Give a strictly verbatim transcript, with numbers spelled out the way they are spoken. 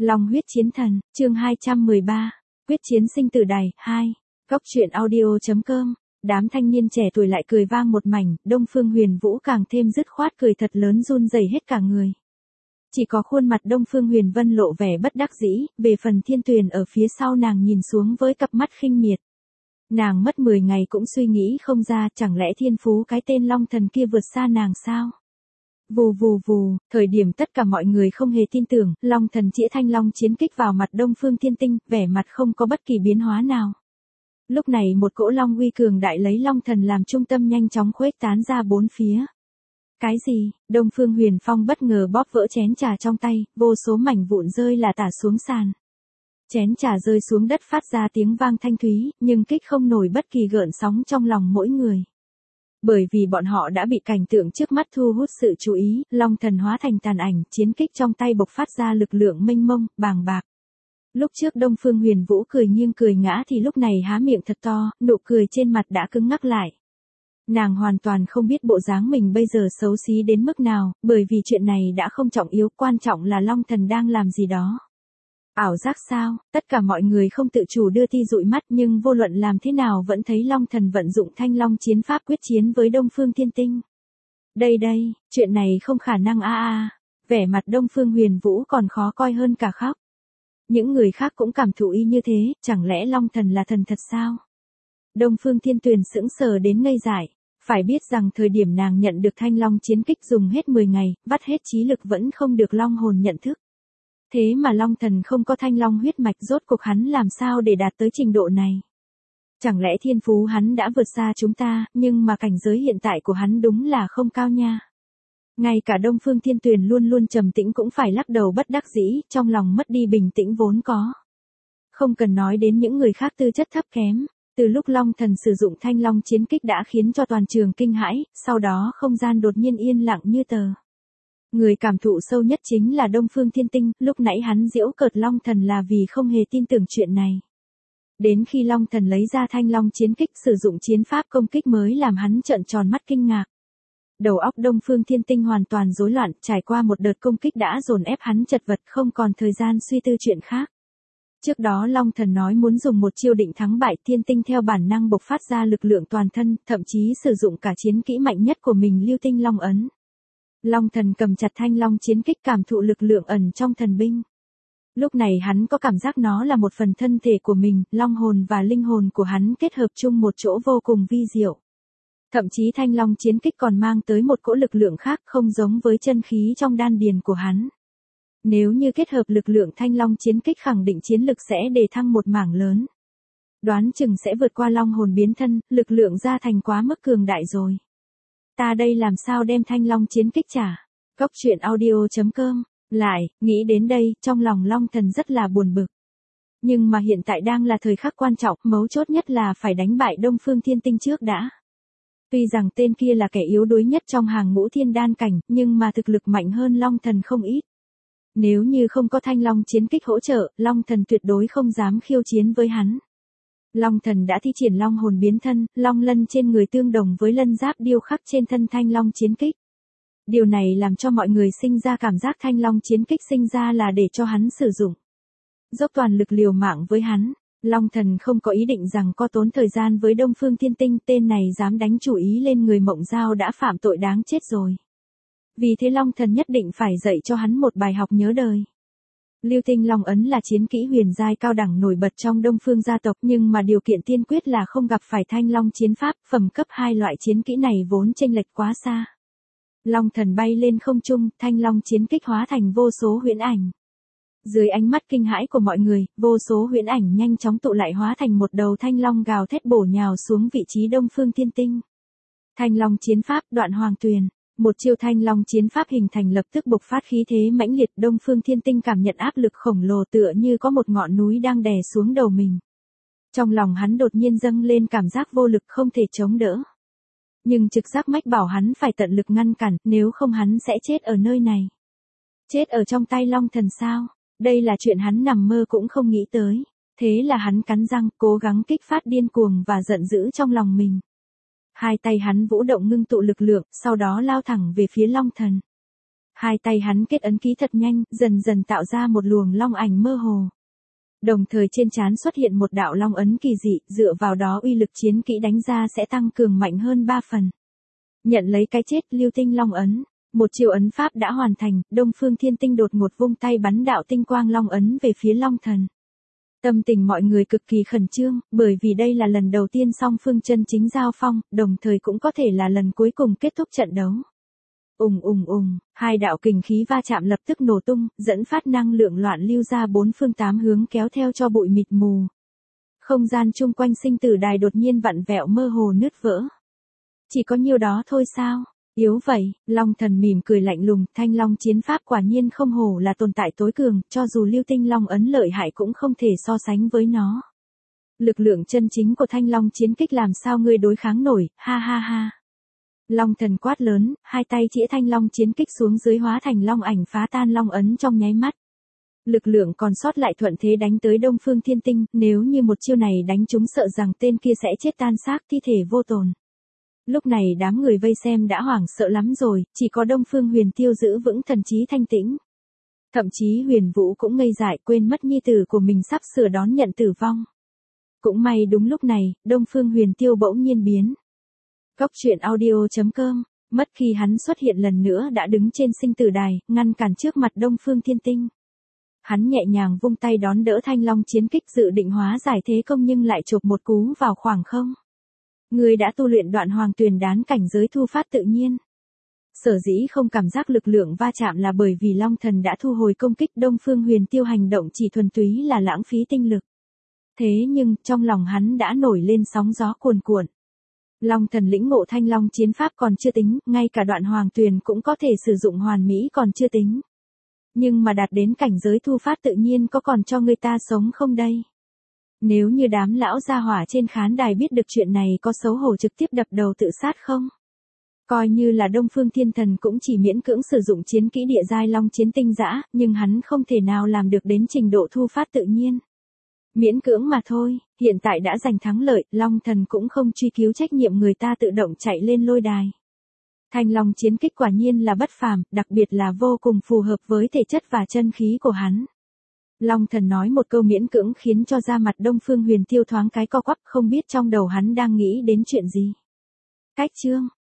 Long huyết chiến thần, chương hai trăm mười ba, quyết chiến sinh tử đài, hai. Cốc truyện audio chấm com. Đám thanh niên trẻ tuổi lại cười vang một mảnh, Đông Phương Huyền Vũ càng thêm dứt khoát cười thật lớn run rẩy hết cả người. Chỉ có khuôn mặt Đông Phương Huyền Vân lộ vẻ bất đắc dĩ, về phần Thiên Tuyền ở phía sau nàng nhìn xuống với cặp mắt khinh miệt. Nàng mất mười ngày cũng suy nghĩ không ra, chẳng lẽ thiên phú cái tên Long Thần kia vượt xa nàng sao? Vù vù vù, thời điểm tất cả mọi người không hề tin tưởng, Long Thần chĩa thanh long chiến kích vào mặt Đông Phương Thiên Tinh, vẻ mặt không có bất kỳ biến hóa nào. Lúc này một cỗ long uy cường đại lấy Long Thần làm trung tâm nhanh chóng khuếch tán ra bốn phía. Cái gì? Đông Phương Huyền Phong bất ngờ bóp vỡ chén trà trong tay, vô số mảnh vụn rơi là tả xuống sàn. Chén trà rơi xuống đất phát ra tiếng vang thanh thúy, nhưng kích không nổi bất kỳ gợn sóng trong lòng mỗi người. Bởi vì bọn họ đã bị cảnh tượng trước mắt thu hút sự chú ý, Long Thần hóa thành tàn ảnh, chiến kích trong tay bộc phát ra lực lượng mênh mông, bàng bạc. Lúc trước Đông Phương Huyền Vũ cười nghiêng cười ngã thì lúc này há miệng thật to, nụ cười trên mặt đã cứng ngắc lại. Nàng hoàn toàn không biết bộ dáng mình bây giờ xấu xí đến mức nào, bởi vì chuyện này đã không trọng yếu, quan trọng là Long Thần đang làm gì đó. Ảo giác sao? Tất cả mọi người không tự chủ đưa ti dụi mắt, nhưng vô luận làm thế nào vẫn thấy Long Thần vận dụng thanh long chiến pháp quyết chiến với Đông Phương Thiên Tinh. Đây đây, chuyện này không khả năng a a. Vẻ mặt Đông Phương Huyền Vũ còn khó coi hơn cả khóc. Những người khác cũng cảm thụ y như thế, chẳng lẽ Long Thần là thần thật sao? Đông Phương Thiên Tuyền sững sờ đến ngây dại, phải biết rằng thời điểm nàng nhận được thanh long chiến kích dùng hết mười ngày, vắt hết trí lực vẫn không được long hồn nhận thức. Thế mà Long Thần không có thanh long huyết mạch, rốt cuộc hắn làm sao để đạt tới trình độ này? Chẳng lẽ thiên phú hắn đã vượt xa chúng ta, nhưng mà cảnh giới hiện tại của hắn đúng là không cao nha. Ngay cả Đông Phương Thiên Tuyền luôn luôn trầm tĩnh cũng phải lắc đầu bất đắc dĩ, trong lòng mất đi bình tĩnh vốn có. Không cần nói đến những người khác tư chất thấp kém, từ lúc Long Thần sử dụng thanh long chiến kích đã khiến cho toàn trường kinh hãi, sau đó không gian đột nhiên yên lặng như tờ. Người cảm thụ sâu nhất chính là Đông Phương Thiên Tinh, lúc nãy hắn giễu cợt Long Thần là vì không hề tin tưởng chuyện này. Đến khi Long Thần lấy ra thanh long chiến kích sử dụng chiến pháp công kích mới làm hắn trợn tròn mắt kinh ngạc. Đầu óc Đông Phương Thiên Tinh hoàn toàn rối loạn, trải qua một đợt công kích đã dồn ép hắn chật vật, không còn thời gian suy tư chuyện khác. Trước đó Long Thần nói muốn dùng một chiêu định thắng bại, Thiên Tinh theo bản năng bộc phát ra lực lượng toàn thân, thậm chí sử dụng cả chiến kỹ mạnh nhất của mình Lưu Tinh Long ấn. Long Thần cầm chặt thanh long chiến kích cảm thụ lực lượng ẩn trong thần binh. Lúc này hắn có cảm giác nó là một phần thân thể của mình, long hồn và linh hồn của hắn kết hợp chung một chỗ vô cùng vi diệu. Thậm chí thanh long chiến kích còn mang tới một cỗ lực lượng khác không giống với chân khí trong đan điền của hắn. Nếu như kết hợp lực lượng thanh long chiến kích khẳng định chiến lực sẽ đề thăng một mảng lớn. Đoán chừng sẽ vượt qua long hồn biến thân, lực lượng gia thành quá mức cường đại rồi. Ta đây làm sao đem thanh long chiến kích trả? Cốc truyện audio chấm com. Lại, nghĩ đến đây, trong lòng Long Thần rất là buồn bực. Nhưng mà hiện tại đang là thời khắc quan trọng, mấu chốt nhất là phải đánh bại Đông Phương Thiên Tinh trước đã. Tuy rằng tên kia là kẻ yếu đuối nhất trong hàng ngũ thiên đan cảnh, nhưng mà thực lực mạnh hơn Long Thần không ít. Nếu như không có thanh long chiến kích hỗ trợ, Long Thần tuyệt đối không dám khiêu chiến với hắn. Long Thần đã thi triển long hồn biến thân, long lân trên người tương đồng với lân giáp điêu khắc trên thân thanh long chiến kích. Điều này làm cho mọi người sinh ra cảm giác thanh long chiến kích sinh ra là để cho hắn sử dụng. Dốc toàn lực liều mạng với hắn, Long Thần không có ý định rằng có tốn thời gian với Đông Phương Thiên Tinh, tên này dám đánh chủ ý lên người Mộng Giao đã phạm tội đáng chết rồi. Vì thế Long Thần nhất định phải dạy cho hắn một bài học nhớ đời. Lưu Tinh Long ấn là chiến kỹ huyền giai cao đẳng nổi bật trong Đông Phương gia tộc, nhưng mà điều kiện tiên quyết là không gặp phải thanh long chiến pháp, phẩm cấp hai loại chiến kỹ này vốn chênh lệch quá xa. Long Thần bay lên không trung, thanh long chiến kích hóa thành vô số huyễn ảnh. Dưới ánh mắt kinh hãi của mọi người, vô số huyễn ảnh nhanh chóng tụ lại hóa thành một đầu thanh long gào thét bổ nhào xuống vị trí Đông Phương Thiên Tinh. Thanh long chiến pháp, Đoạn Hoàng Tuyền. Một chiêu thanh long chiến pháp hình thành lập tức bộc phát khí thế mãnh liệt, Đông Phương Thiên Tinh cảm nhận áp lực khổng lồ tựa như có một ngọn núi đang đè xuống đầu mình. Trong lòng hắn đột nhiên dâng lên cảm giác vô lực không thể chống đỡ. Nhưng trực giác mách bảo hắn phải tận lực ngăn cản, nếu không hắn sẽ chết ở nơi này. Chết ở trong tay Long Thần sao? Đây là chuyện hắn nằm mơ cũng không nghĩ tới. Thế là hắn cắn răng, cố gắng kích phát điên cuồng và giận dữ trong lòng mình. Hai tay hắn vũ động ngưng tụ lực lượng, sau đó lao thẳng về phía Long Thần. Hai tay hắn kết ấn ký thật nhanh, dần dần tạo ra một luồng long ảnh mơ hồ. Đồng thời trên trán xuất hiện một đạo long ấn kỳ dị, dựa vào đó uy lực chiến kỹ đánh ra sẽ tăng cường mạnh hơn ba phần. Nhận lấy cái chết, lưu tinh long ấn. Một chiêu ấn pháp đã hoàn thành, Đông Phương Thiên Tinh đột ngột vung tay bắn đạo tinh quang long ấn về phía Long Thần. Tâm tình mọi người cực kỳ khẩn trương, bởi vì đây là lần đầu tiên song phương chân chính giao phong, đồng thời cũng có thể là lần cuối cùng kết thúc trận đấu. Ùng ùng ùng, hai đạo kình khí va chạm lập tức nổ tung, dẫn phát năng lượng loạn lưu ra bốn phương tám hướng kéo theo cho bụi mịt mù. Không gian chung quanh sinh tử đài đột nhiên vặn vẹo mơ hồ nứt vỡ. Chỉ có nhiêu đó thôi sao? Yếu vậy, Long Thần mỉm cười lạnh lùng, Thanh Long chiến pháp quả nhiên không hổ là tồn tại tối cường, cho dù lưu tinh long ấn lợi hại cũng không thể so sánh với nó. Lực lượng chân chính của Thanh Long chiến kích làm sao ngươi đối kháng nổi, ha ha ha. Long Thần quát lớn, hai tay chĩa Thanh Long chiến kích xuống dưới hóa thành long ảnh phá tan long ấn trong nháy mắt. Lực lượng còn sót lại thuận thế đánh tới Đông Phương Thiên Tinh, nếu như một chiêu này đánh trúng sợ rằng tên kia sẽ chết tan xác thi thể vô tồn. Lúc này đám người vây xem đã hoảng sợ lắm rồi, chỉ có Đông Phương Huyền Tiêu giữ vững thần trí thanh tĩnh. Thậm chí Huyền Vũ cũng ngây dại quên mất nhi tử của mình sắp sửa đón nhận tử vong. Cũng may đúng lúc này, Đông Phương Huyền Tiêu bỗng nhiên biến. Cốc truyện audio chấm com, mất khi hắn xuất hiện lần nữa đã đứng trên sinh tử đài, ngăn cản trước mặt Đông Phương Thiên Tinh. Hắn nhẹ nhàng vung tay đón đỡ Thanh Long chiến kích dự định hóa giải thế công nhưng lại chộp một cú vào khoảng không. Người đã tu luyện đoạn hoàng tuyền đán cảnh giới thu phát tự nhiên. Sở dĩ không cảm giác lực lượng va chạm là bởi vì Long Thần đã thu hồi công kích, Đông Phương Huyền Tiêu hành động chỉ thuần túy là lãng phí tinh lực. Thế nhưng, trong lòng hắn đã nổi lên sóng gió cuồn cuộn. Long Thần lĩnh ngộ Thanh Long chiến pháp còn chưa tính, ngay cả đoạn hoàng tuyền cũng có thể sử dụng hoàn mỹ còn chưa tính. Nhưng mà đạt đến cảnh giới thu phát tự nhiên có còn cho người ta sống không đây? Nếu như đám lão gia hỏa trên khán đài biết được chuyện này có xấu hổ trực tiếp đập đầu tự sát không? Coi như là Đông Phương Thiên Thần cũng chỉ miễn cưỡng sử dụng chiến kỹ địa giai long chiến tinh dã, nhưng hắn không thể nào làm được đến trình độ thu phát tự nhiên. Miễn cưỡng mà thôi, hiện tại đã giành thắng lợi, Long Thần cũng không truy cứu trách nhiệm người ta tự động chạy lên lôi đài. Thanh Long chiến kích quả nhiên là bất phàm, đặc biệt là vô cùng phù hợp với thể chất và chân khí của hắn. Long Thần nói một câu miễn cưỡng khiến cho da mặt Đông Phương Huyền Tiêu thoáng cái co quắp, không biết trong đầu hắn đang nghĩ đến chuyện gì. Cách chương